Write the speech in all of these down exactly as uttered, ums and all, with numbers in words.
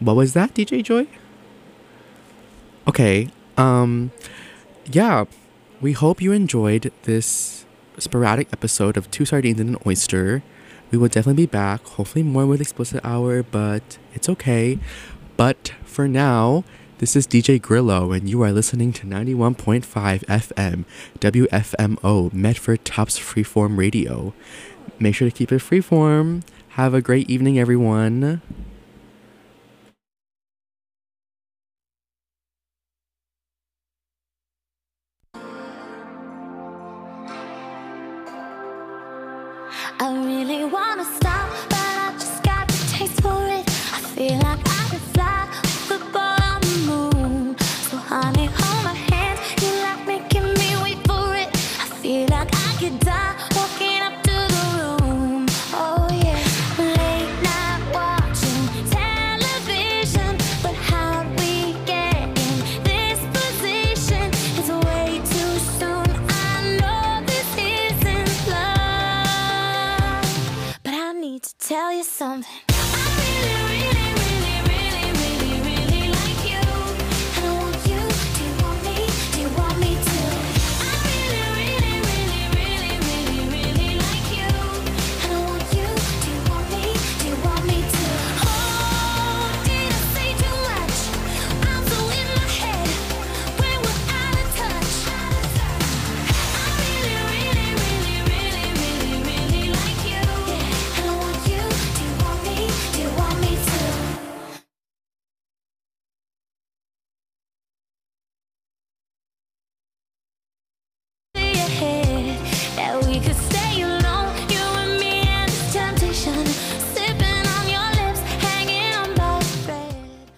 What was that, D J Joy? Okay. Um, yeah. We hope you enjoyed this sporadic episode of Two Sardines and an Oyster. We will definitely be back, hopefully more with Explicit Hour, but it's okay. But for now, this is D J Grillo, and you are listening to ninety-one point five F M, W F M O, Medford Tops Freeform Radio. Make sure to keep it freeform. Have a great evening, everyone. I really wanna stop, but I just got the taste for it. I feel like I could fly with the ball on the moon. So honey, hold my hand, you like making me wait for it. I feel like I could die walking up to the room. Oh yeah, late night watching television, but how we get in this position is way too soon. I know this isn't love, but I need to tell you something. I really, really, really, really, really, really like you, and I want you. Do you want me? Do you want me to? I really, really, really, really, really, really like you, and I want you. Do you want me? Do you want me to? Oh, did I say too much? I'm so in my head when we're out of touch. I really, really, really, really, really, really like you, and I want you. Do you want me? Do you want me to? Ahead that we could stay alone, you and me and this temptation, sipping on your lips, hanging on by a thread.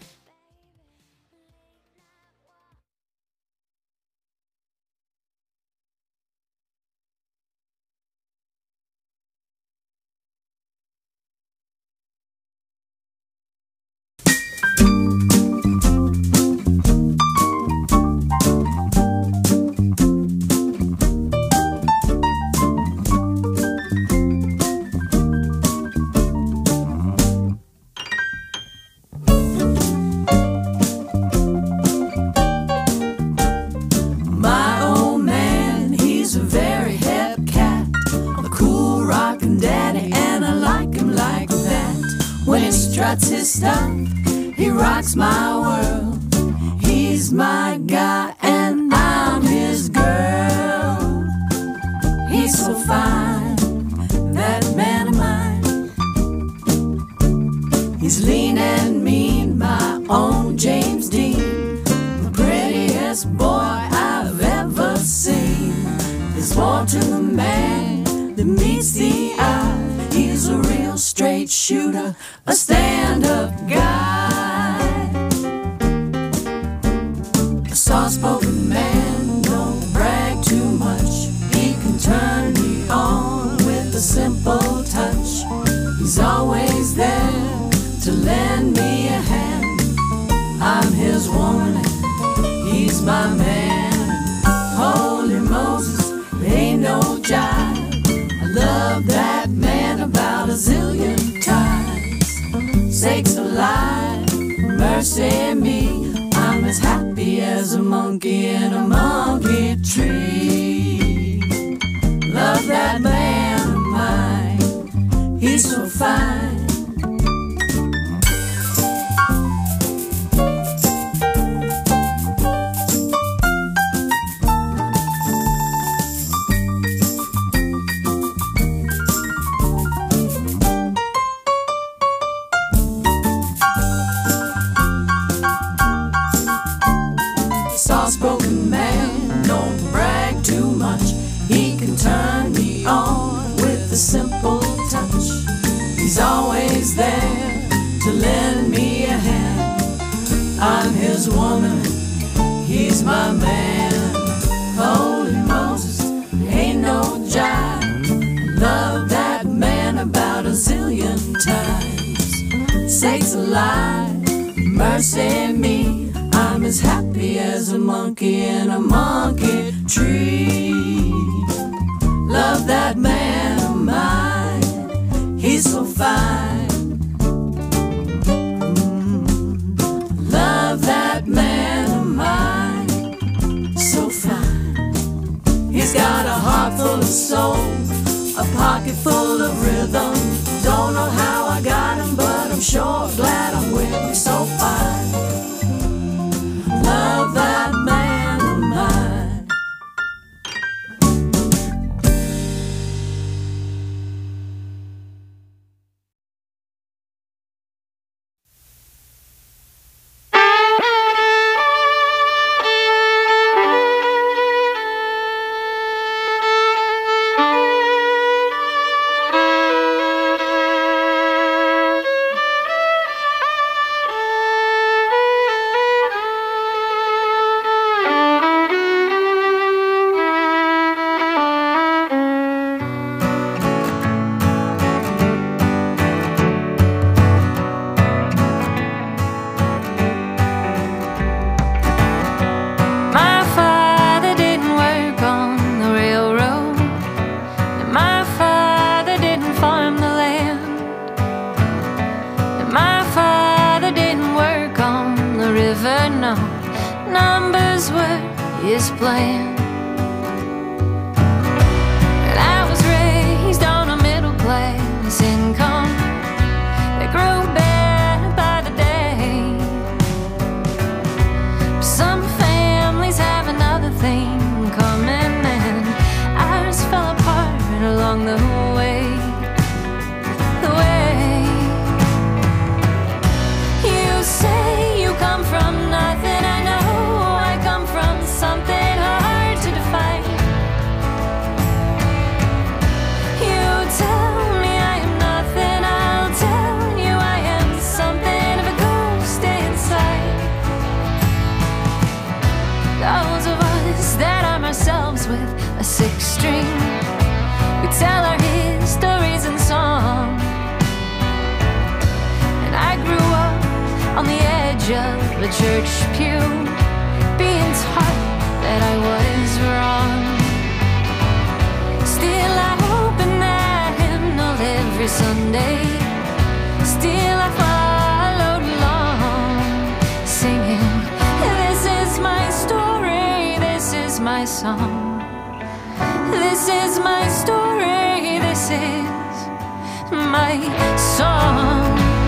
My old man, he's a very hip cat, a cool rockin' daddy, and I like him like that. When he struts his stuff, he rocks my world. He's my guy and I'm his girl. He's so fine, that man of mine. He's lean and mean, my own James Dean, the prettiest boy I've ever seen. There's more to the man than meets the eye. He's a real straight shooter, a stand-up guy, a soft-spoken man, don't brag too much. He can turn me on with a simple touch. He's always there to lend me a hand. I'm his woman, he's my man. Holy Moses, there ain't no jive. I love that man about a zillion times. Sakes alive, mercy me, I'm as happy as a monkey in a monkey tree. Love that man of mine, he's so fine. Soft-spoken man, don't brag too much. He can turn me on with a simple touch. He's always there to lend me a hand. I'm his woman, he's my man. Holy Moses, there ain't no jive. Love that man about a zillion times. Sakes alive, mercy me, I'm as happy as a monkey in a monkey tree. Love that man of mine, he's so fine. Mm. pocket full of rhythm. Don't know how I got 'em, but I'm sure glad I'm with 'em. So fine, love that man of mine. His plan. And I was raised on a middle class income that grew better by the day. Some families have another thing coming, and ours fell apart along the way. The way you say you come from nothing, I know I come from something hard to define. You tell me I am nothing, I'll tell you I am something of a ghost inside. Those of us that arm ourselves with a six string, we tell our histories in song. And I grew up on the edge of a church pew, being taught that I was wrong. Still I open that hymnal every Sunday. Still I followed along, singing, this is my story, this is my song. This is my story, this is my song.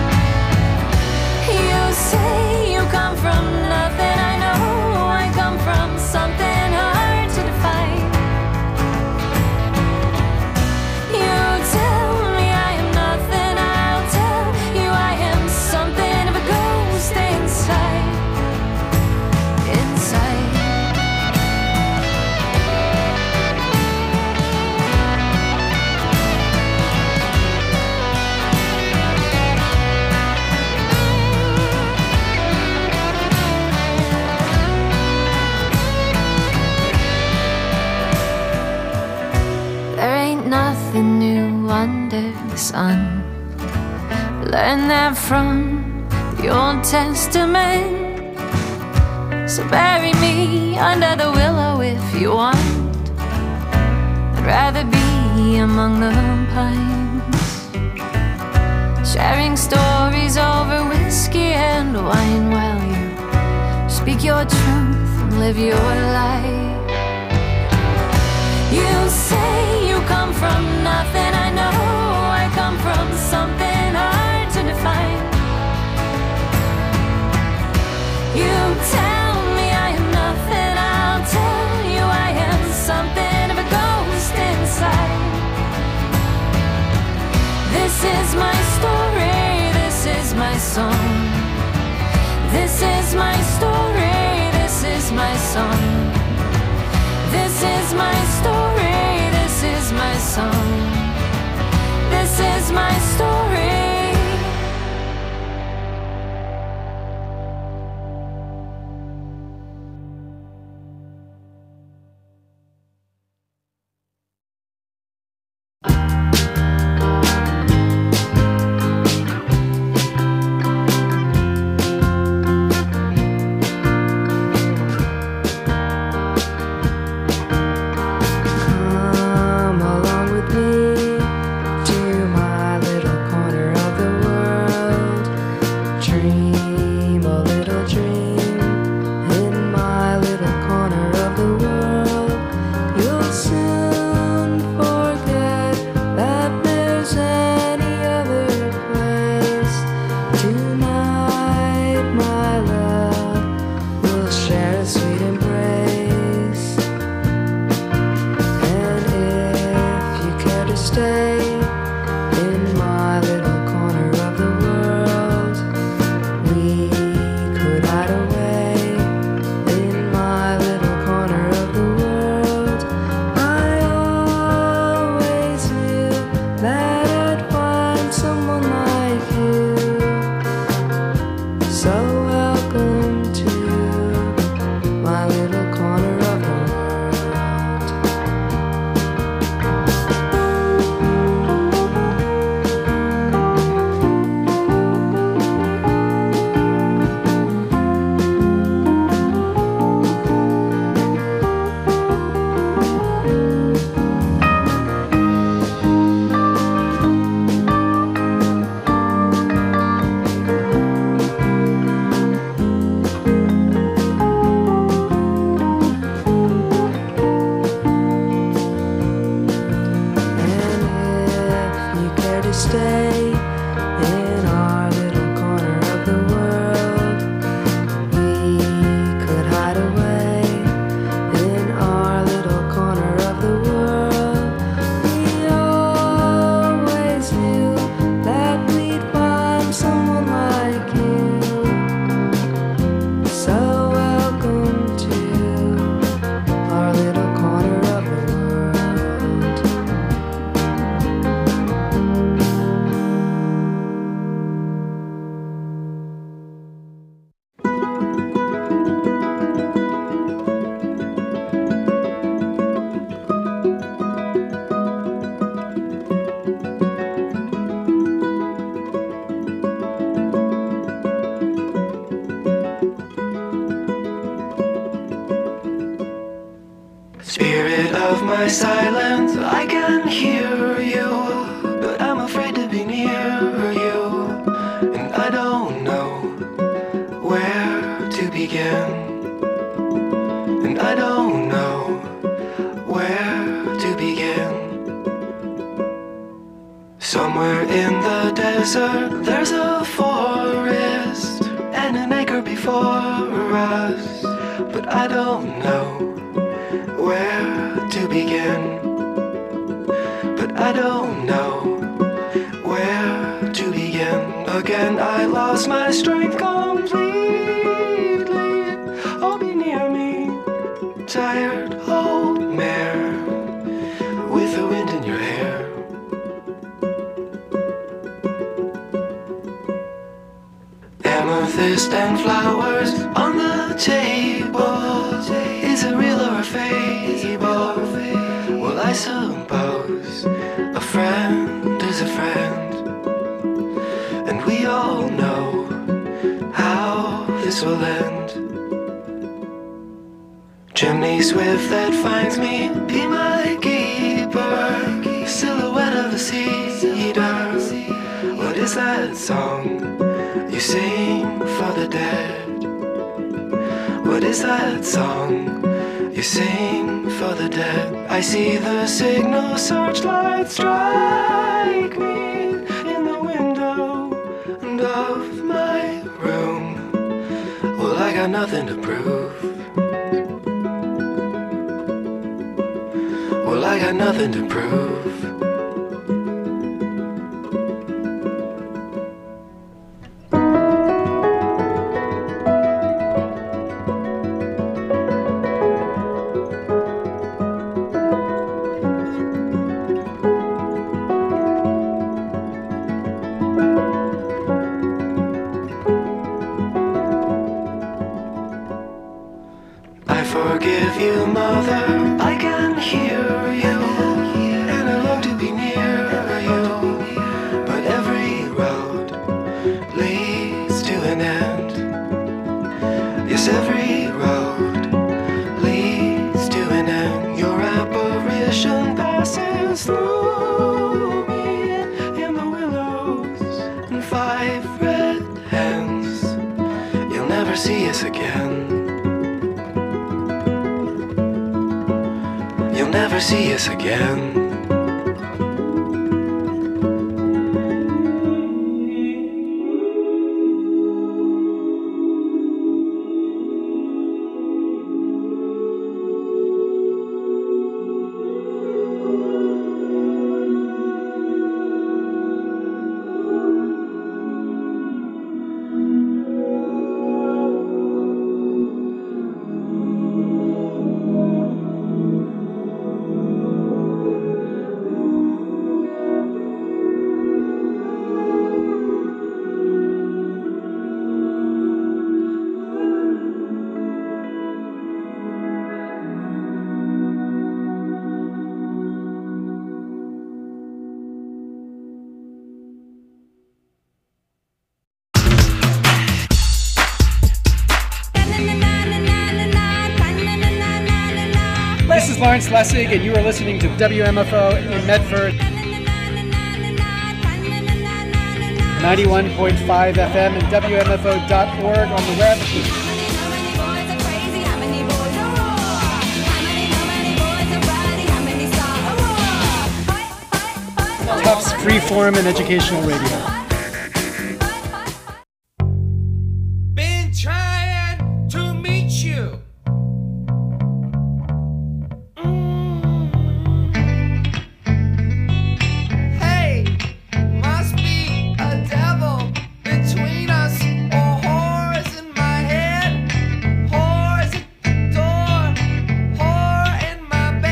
You say you come from nothing, I know I come from something hard to define. You tell me I am nothing, I'll tell you I am something of a ghost inside. Inside. Nothing new under the sun. Learn that from the Old Testament. So bury me under the willow if you want. I'd rather be among the pines, sharing stories over whiskey and wine while you speak your truth and live your life. You say you come from nothing, I know I come from something hard to define. You tell me I am nothing, I'll tell you I am something of a ghost inside. This is my story, this is my song. This is my story, this is my song. This is my story, this is my song. This is my story. my silence, I can hear you, but I'm afraid to be near you, and I don't know where to begin, and I don't know where to begin. Somewhere in the desert, there's a forest and an acre before us, but I don't know where to begin, but I don't know where to begin. Again, I lost my strength completely. Oh, be near me, tired old mare with the wind in your hair. Amethyst and flowers on the table. Is it real or a fable? Well, I suppose a friend is a friend, and we all know how this will end. Chimney swift that finds me, be my keeper. Silhouette of a cedar. What is that song you sing for the dead? What is that song you sing for the dead? I see the signal searchlight strike me in the window of my room. Well, I got nothing to prove. Well, I got nothing to prove. Forgive you, mother, I can hear you, and I long to be near you, but every road leads to an end. Yes, every road leads to an end. Your apparition passes through me in the willows and five red hens. You'll never see us again. You'll never see us again. This is Lawrence Lessig, and you are listening to W M F O in Medford. ninety-one point five F M and W M F O dot org on the web. Tufts Freeform and Educational Radio. Been trying to meet you.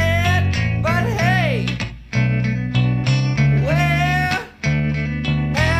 Where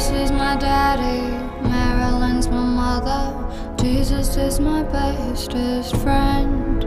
Jesus is my daddy, Marilyn's my mother. Jesus is my bestest friend.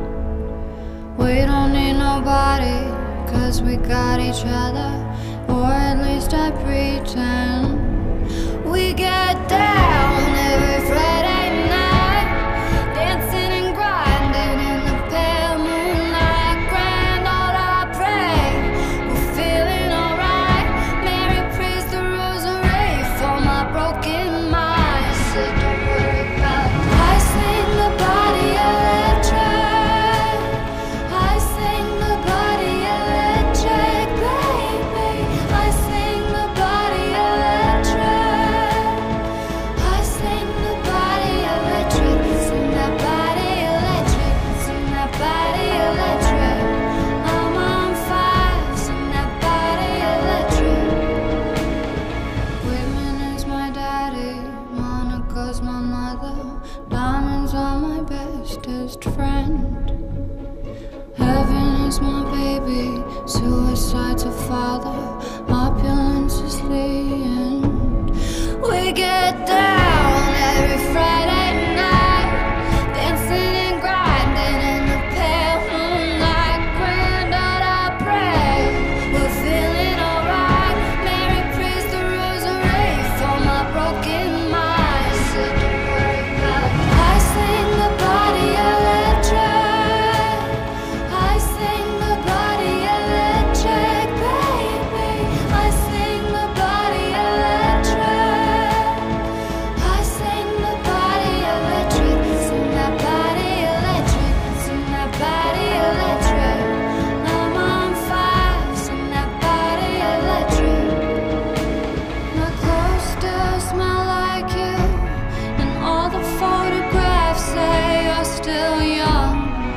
We don't need nobody, cause we got each other. Or at least I pretend. We get down every Friday night, dancing and grinding in the pale moonlight. Grand old I pray, we're feeling alright. Mary prays the rosary for my broken mind. Said don't worry about it. I sing the body electric. I sing the body electric, baby. I sing the body electric. I sing the body electric. Sing that body electric. Sing that body electric. I'm on fire. Sing that body electric. Whitman is my daddy, Monica's my mother. Diamonds are my bestest friend. Heaven is my baby, suicide's a father, opulence is the end. We get down every Friday night, dancing and grinding in the pale moonlight. Grand old I pray, we're feeling alright. Mary prays the rosary for my broken mind. Said don't worry about it. I sing the body electric. I sing the body electric, baby. I sing the body electric. I sing the body electric. Sing that body electric. Sing that body electric. I'm on fire. Sing that body electric. My clothes still smell like you, and all the photographs say you're still young.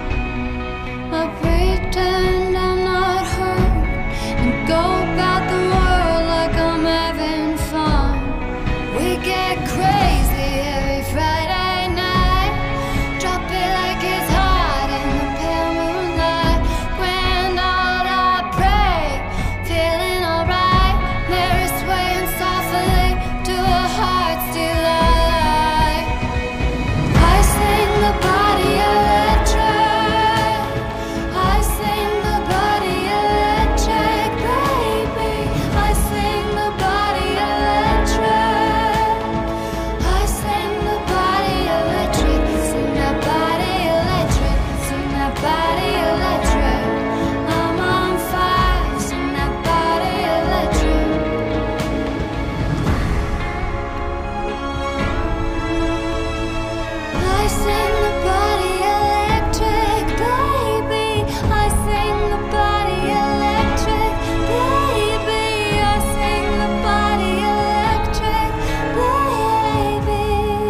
I pretend I'm not hurt and go about the world like I'm having fun. We get crazy every Friday night, drop it like it's hot in the pale moonlight. Grand old I pray, feeling alright. Mary swaying softly to a heart still alive. I sing the body electric. I sing the body electric, baby. I sing the body electric. I sing the body electric. Sing that body electric. Sing that body electric. I'm on fire. Sing that body electric. I sing the body electric, baby. I sing the body electric, baby. I sing the body electric, baby.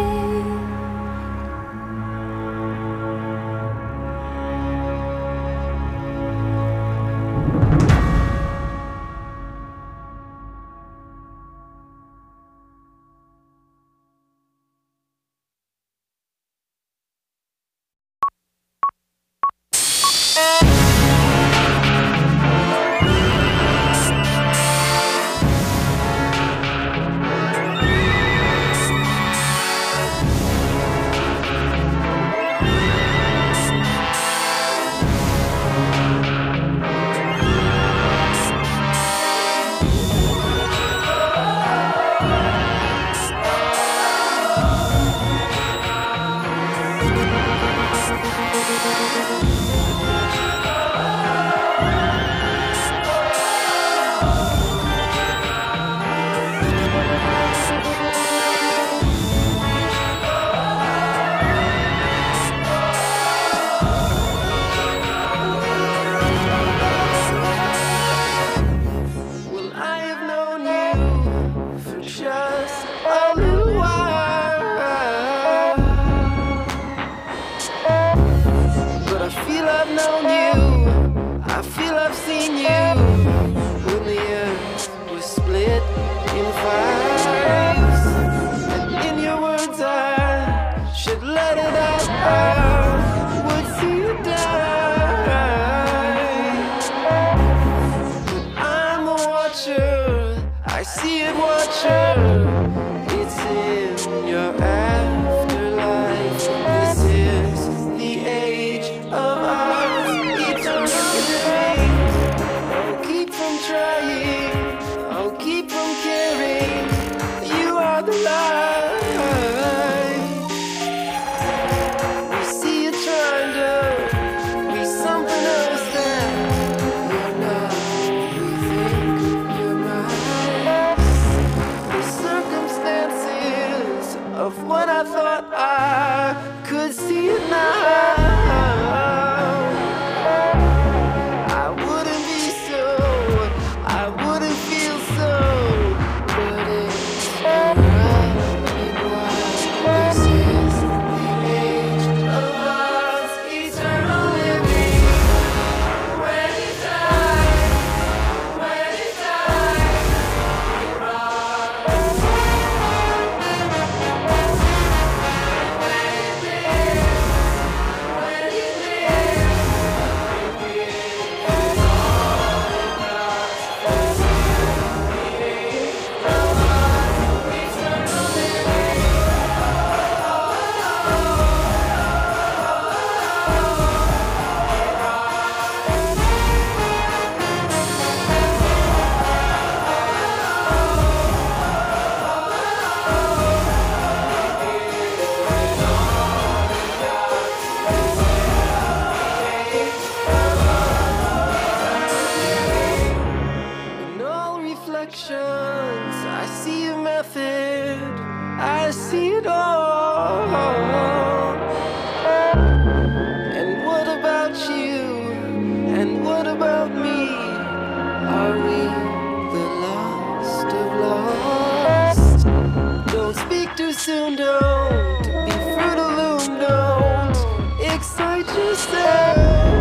Well, I have known you for just a little while, but I feel I've known you. I feel I've seen you when the earth was split in fives, and in your words I should let it out. I would see you die, but I'm a watcher. I see it, watcher. see it all. And what about you? And what about me? Are we the lost of lost? Don't speak too soon, don't be Fruit of the Loom, don't excite yourself.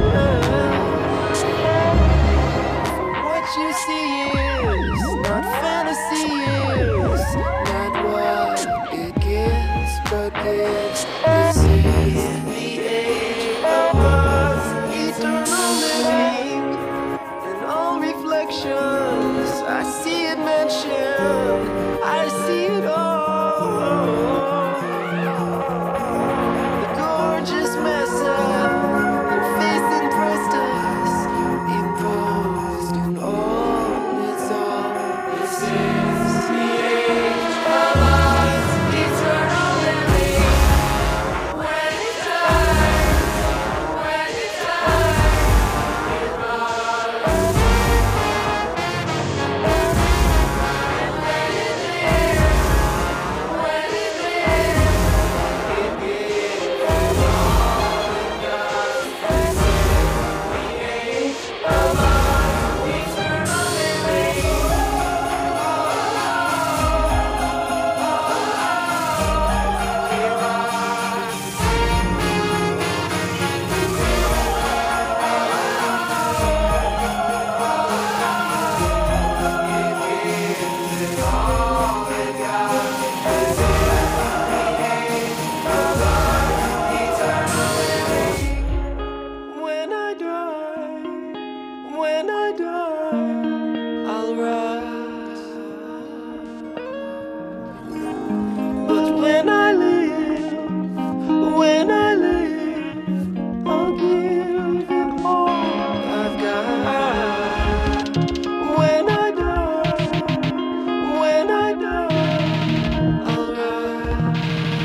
For what you see is not fantasy, is not what it gives, but gives. This is the age of us, eternal living, and all reflections. I see it mentioned, I see it all. The gorgeous mess up, their face impressed us, imposed in all its all. This is the age of us, eternal living. When it dies, when it dies, it runs. And when it lives, when it lives, it gives all it does. This is the age of us, eternal living. When I die, when I die, I'll rise. But when I live, when I live, I'll give it all I've got. When I die, when I die, I'll rise.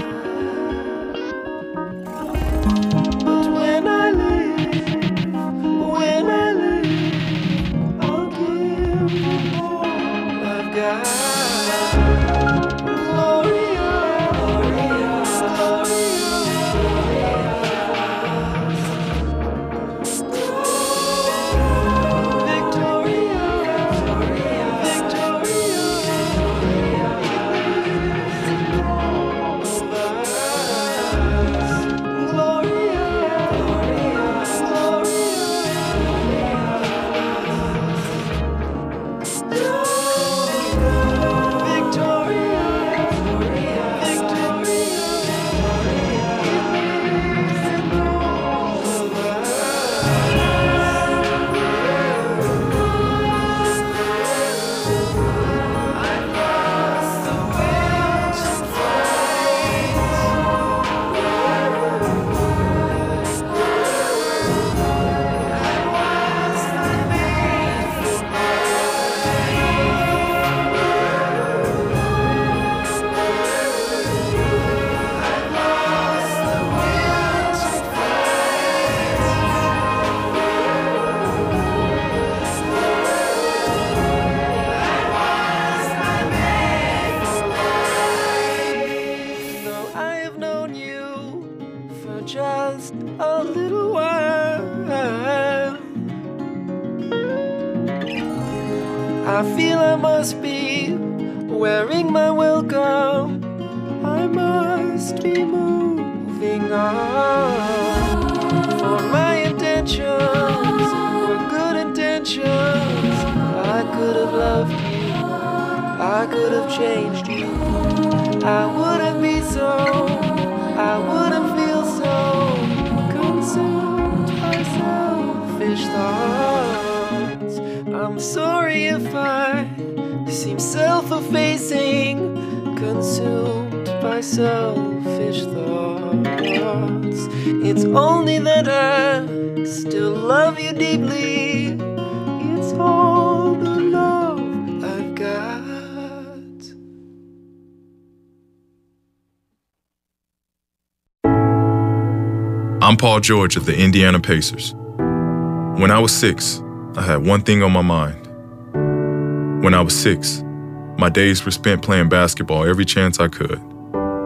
But when I live, when I live, I'll give it all I've got. Gloria, Gloria, Victoria, Though I have known you for just a little while, I feel I must be wearing my welcome. I must be moving on. For my intentions were good intentions. I could have loved you, I could have changed you. I wouldn't be so, I wouldn't feel so consumed by selfish thoughts. I'm sorry if I seem self-effacing, consumed by selfish thoughts. It's only that I still love you deeply. It's all the love I've got. I'm Paul George of the Indiana Pacers. When I was six, I had one thing on my mind. When I was six, my days were spent playing basketball every chance I could.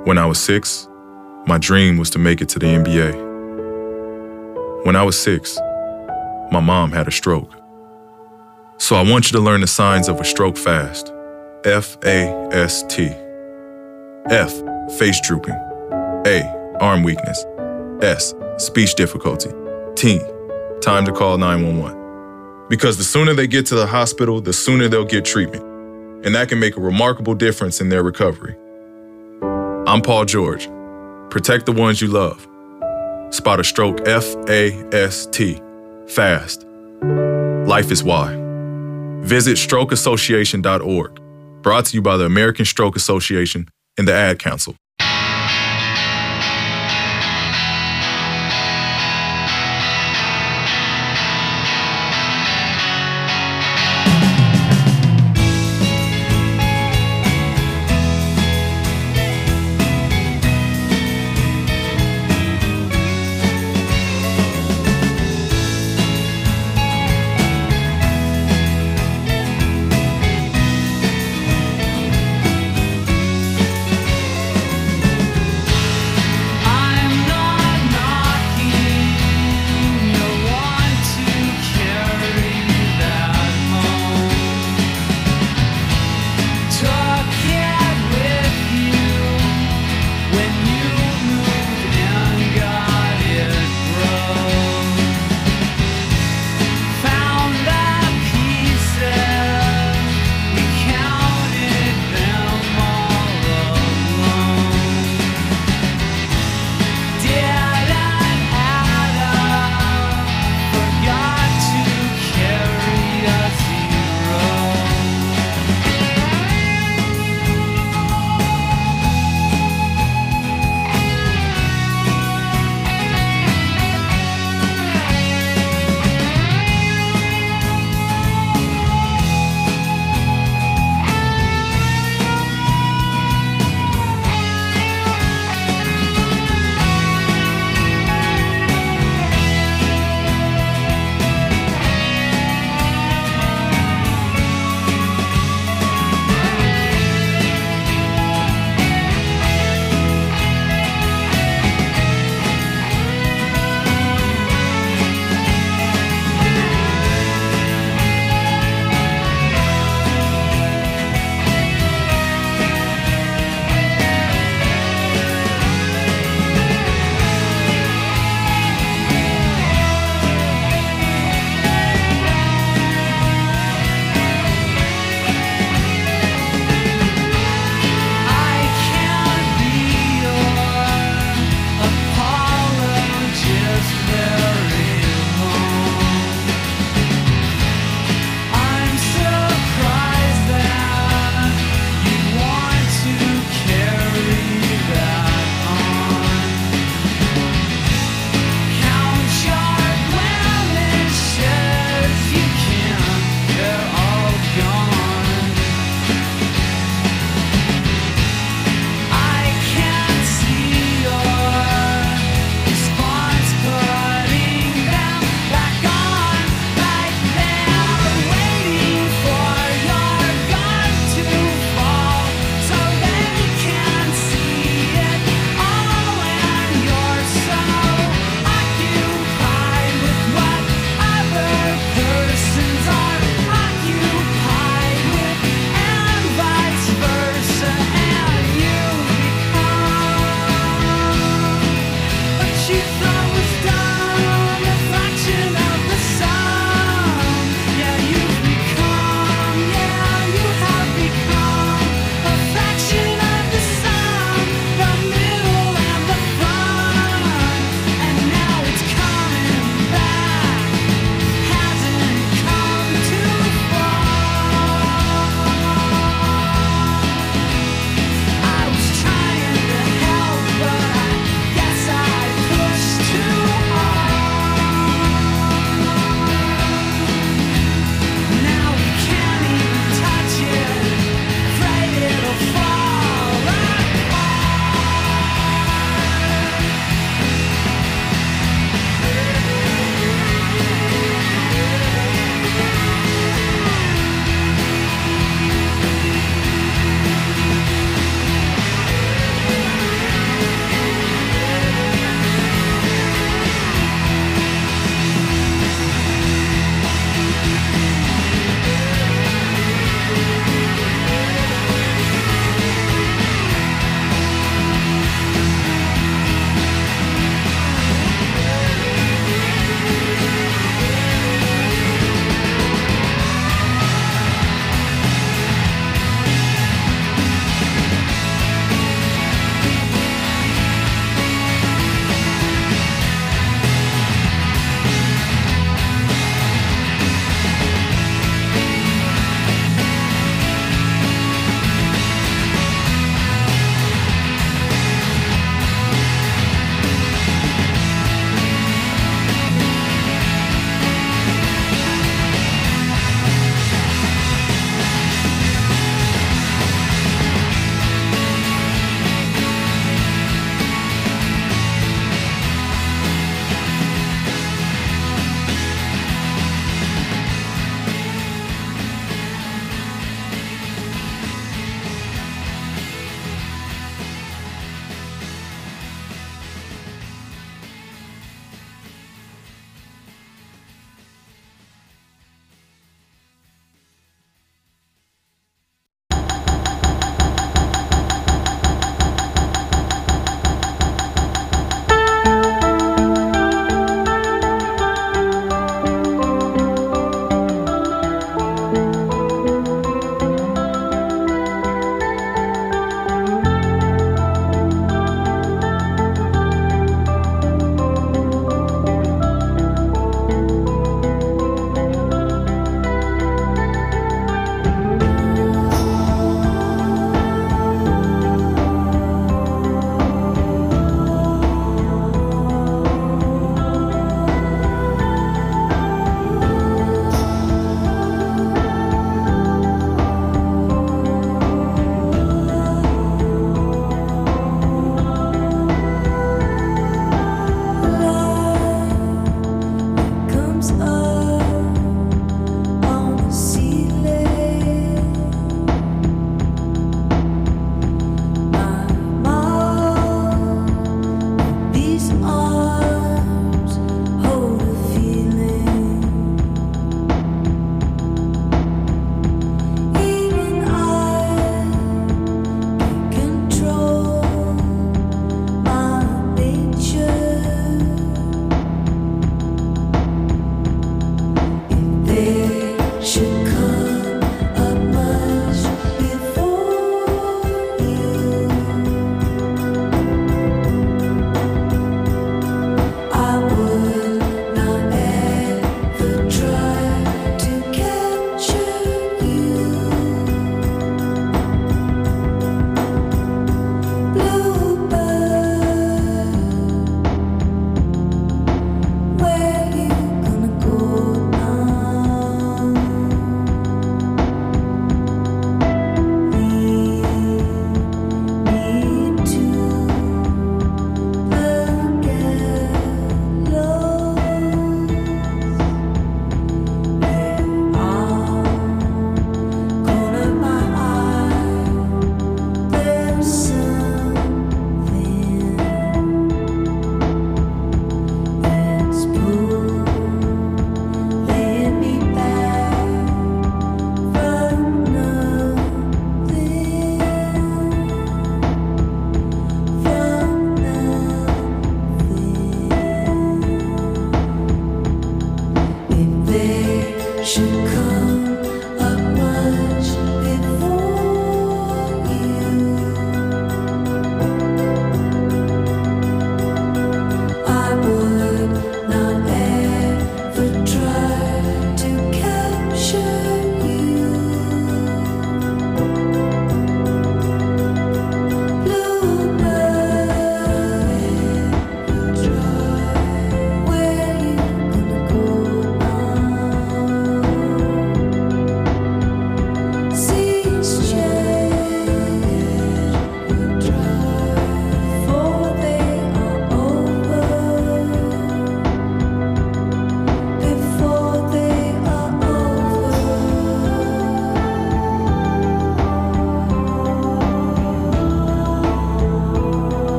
When I was six, my dream was to make it to the N B A. When I was six, my mom had a stroke. So I want you to learn the signs of a stroke fast. F A S T. F, face drooping. A, arm weakness. S, speech difficulty. T, time to call nine one one. Because the sooner they get to the hospital, the sooner they'll get treatment. And that can make a remarkable difference in their recovery. I'm Paul George. Protect the ones you love. Spot a stroke F A S T. Fast. Life is why. Visit stroke association dot org. Brought to you by the American Stroke Association and the Ad Council.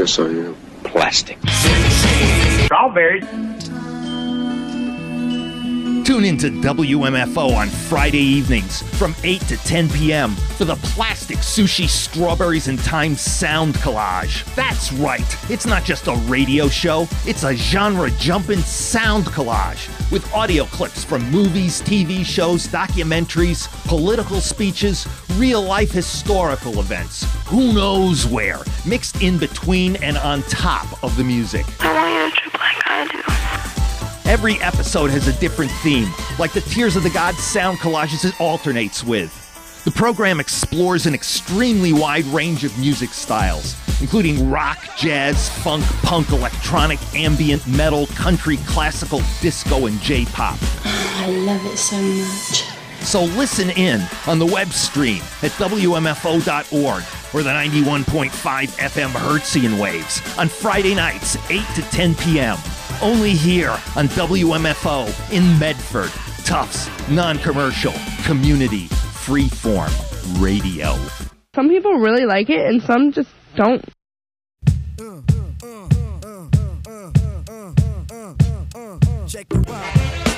Yes, I am. Plastic. Strawberries. Tune in to W M F O on Friday evenings from eight to ten p.m. for the Plastic Sushi Strawberries and Time Sound Collage. That's right, it's not just a radio show, it's a genre-jumping sound collage with audio clips from movies, T V shows, documentaries, political speeches, real-life historical events, who knows where, mixed in between and on top of the music. I want you to trip like I do. Every episode has a different theme, like the Tears of the Gods sound collages it alternates with. The program explores an extremely wide range of music styles, including rock, jazz, funk, punk, electronic, ambient, metal, country, classical, disco, and J-pop. I love it so much. So listen in on the web stream at W M F O dot org or the ninety-one point five F M Hertzian waves on Friday nights, eight to ten p.m. Only here on W M F O in Medford. Tufts, non-commercial, community, freeform radio. Some people really like it and some just don't. Check it out.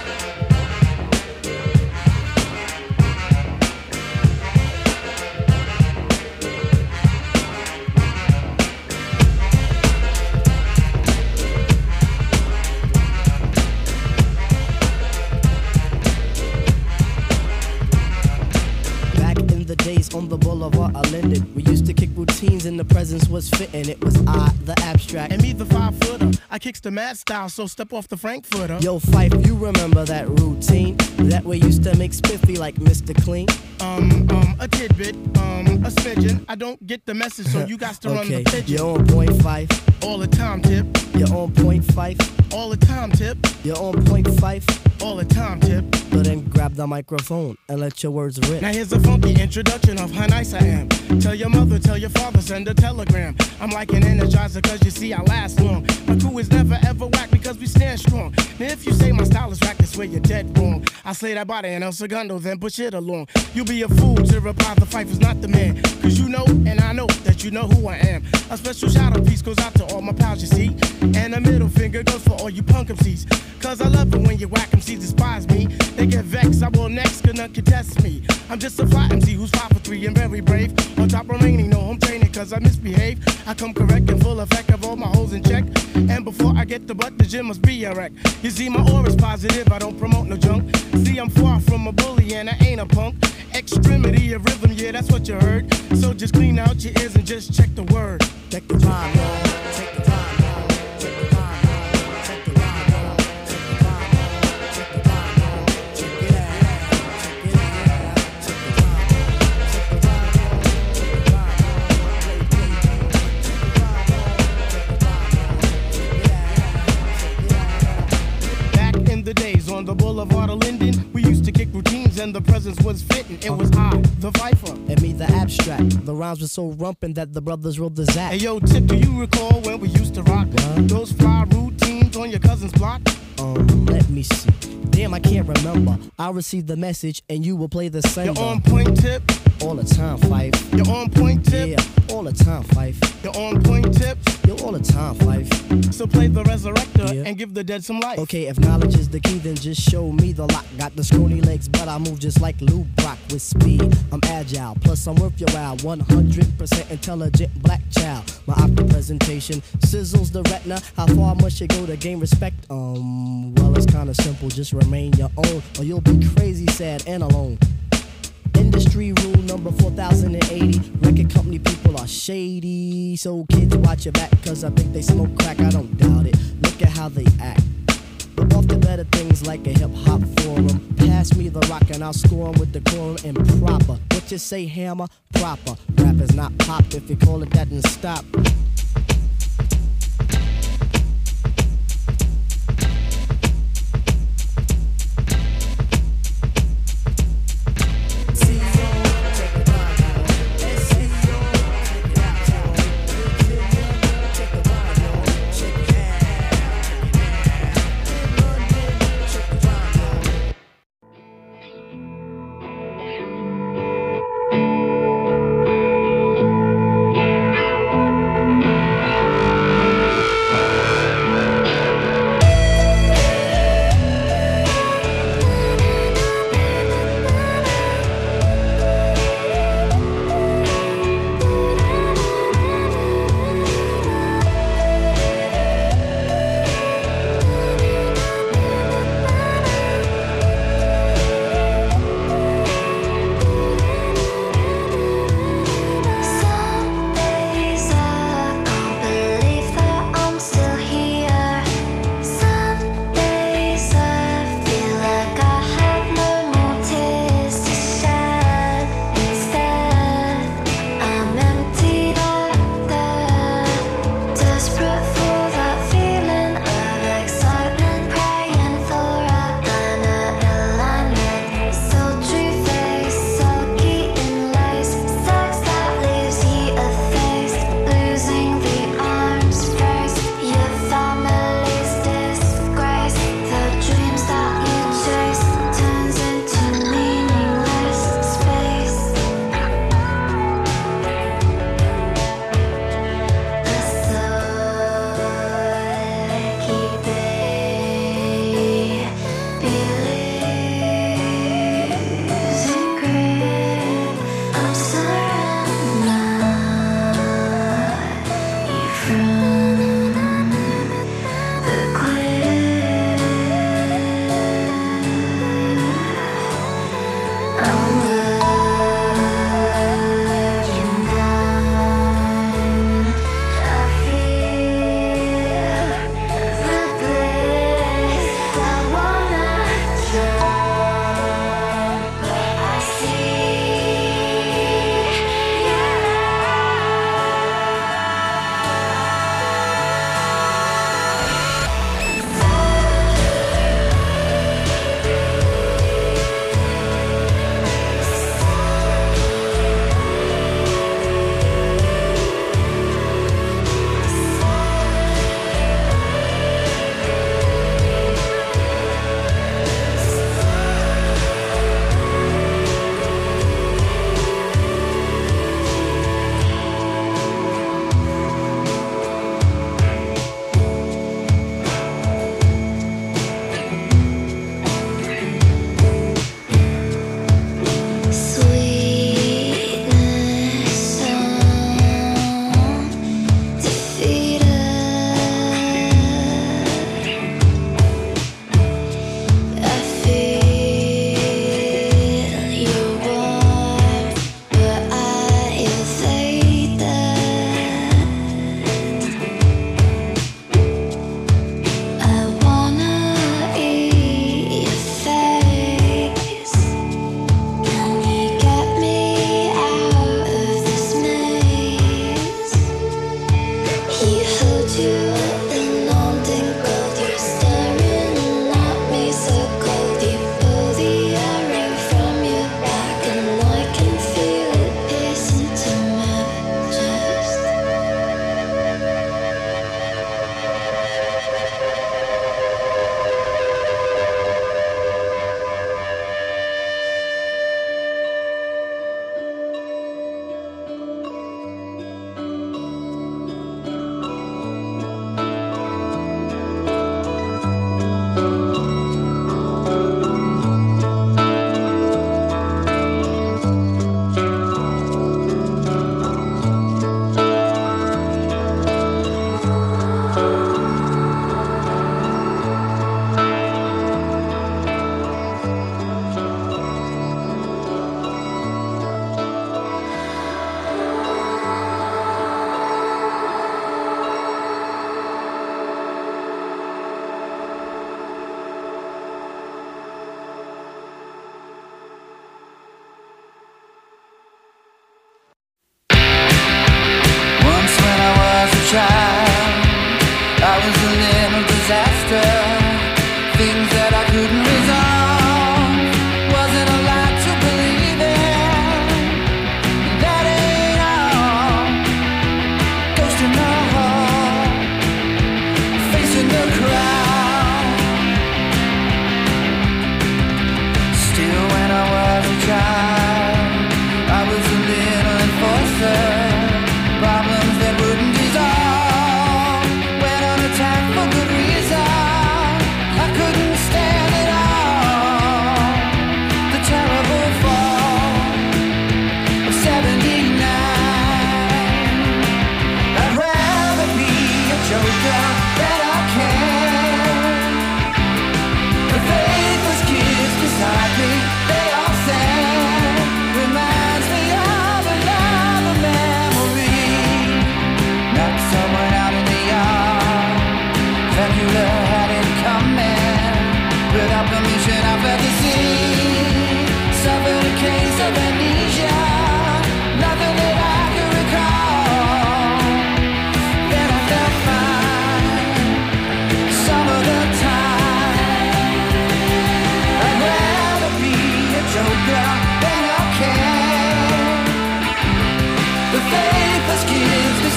The days on the boulevard are Linden. We used to kick routines and the presence was fitting. It was I, the abstract. And me, the five footer. I kicks the mad style, so step off the Frankfurter. Yo, Fife, you remember that routine? That we used to make spiffy like Mister Clean? Um, um, a tidbit, um, a smidgen. I don't get the message, so you got to okay. run the pigeon. You're on point five. All the time, tip. You're on point five. All the time, tip. You're on point five. All the time, tip. So then grab the microphone and let your words rip. Now here's a funky introduction of how nice I am. Tell your mother, tell your father, send a telegram. I'm like an energizer cause you see I last long. My crew is never ever whack because we stand strong. Now if you say my style is whack, that's where you're dead wrong. I slay that body and El Segundo, then push it along. You'll be a fool to reply the fight is not the man. Cause you know and I know that you know who I am. A special shout out piece goes out to all my pals you see. And a middle finger goes for all you punk M Cs. Cause I love it when you whack M Cs despise me. They get vexed, I will next, cause none can test me. I'm just a fly M C who's five for three and very brave. On top remaining, no home training cause I misbehave. I come correct and full effect of all my holes in check. And before I get the butt, the gym must be a wreck. You see my aura's positive, I don't promote no junk. See I'm far from a bully and I ain't a punk. Extremity of rhythm, yeah that's what you heard. So just clean out your ears and just check the word. Check the rhyme, y'all. Check the rhyme. On the boulevard of Linden, we used to kick routines and the presence was fitting. It was I, the Viper. And me, the abstract. The rhymes were so rumpin' that the brothers wrote the Zap. Hey yo, Tip, do you recall when we used to rock what? Those fly routines on your cousin's block? Um, let me see. Damn, I can't remember. I'll receive the message and you will play the sender. You're on point, Tip. All the time, Fife. You're on point, Tip. Yeah, all the time, Fife. You're on point, Tip. You're all the time, Fife. So play the resurrector yeah. and give the dead some life. Okay, if knowledge is the key, then just show me the lock. Got the scrawny legs, but I move just like Lou Brock with speed. I'm agile, plus I'm worth your while. one hundred percent intelligent black child. My opera presentation sizzles the retina. How far must you go to gain respect? Um, well, it's kinda simple. Just remain your own, or you'll be crazy, sad, and alone. Industry rule number four thousand eighty. Record company people are shady. So kids watch your back, cause I think they smoke crack. I don't doubt it. Look at how they act. But off the better things like a hip hop forum. Pass me the rock and I'll score 'em with decorum and proper. What you say, hammer? Proper. Rap is not pop. If you call it that, then stop.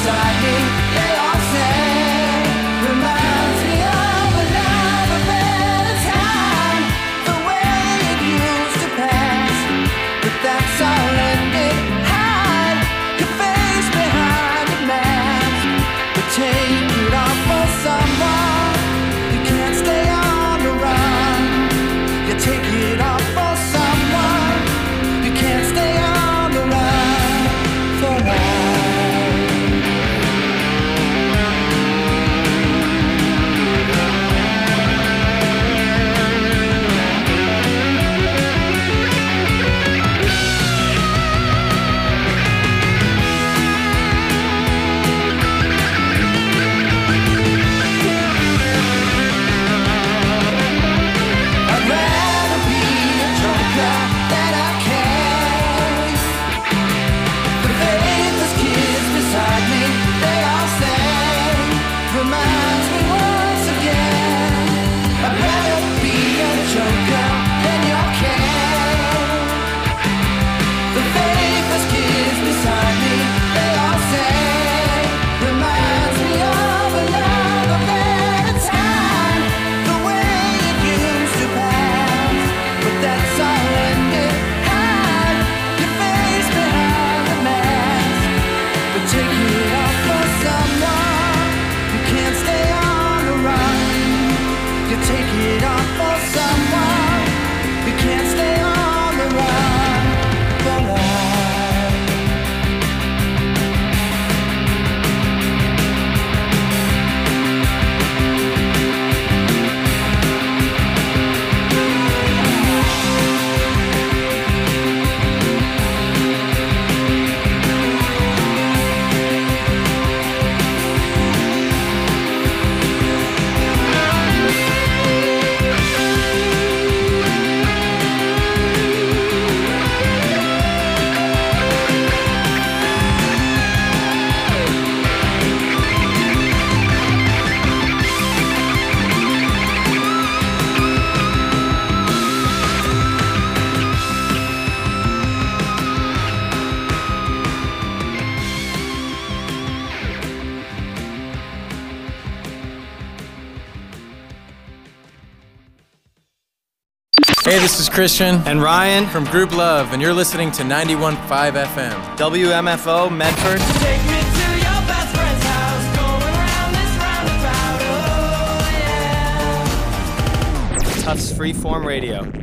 beside me, they all say, reminds me of another better time, the way it used to pass, but that's all ended. Hide your face behind a mask, but take it off for someone. You can't stay on the run. You take it off for someone. You can't stay on the run for life. I'd rather be a joker than I care. The faithless kids beside me, they all say, reminds me once again. I'd rather be a joker than your care. The faithless kids beside me, they all say, reminds me of another better time, the way it used to pass, but that's all ended. Hide your face behind the mask, but take it off for someone. You can't stay on the run. You take it off for someone. You can't stay on the run for life. Hey, this is Christian and Ryan from Group Love, and you're listening to ninety-one point five F M. W M F O Medford. Take me to your best friend's house, going round this roundabout, oh yeah. Tufts Freeform Radio.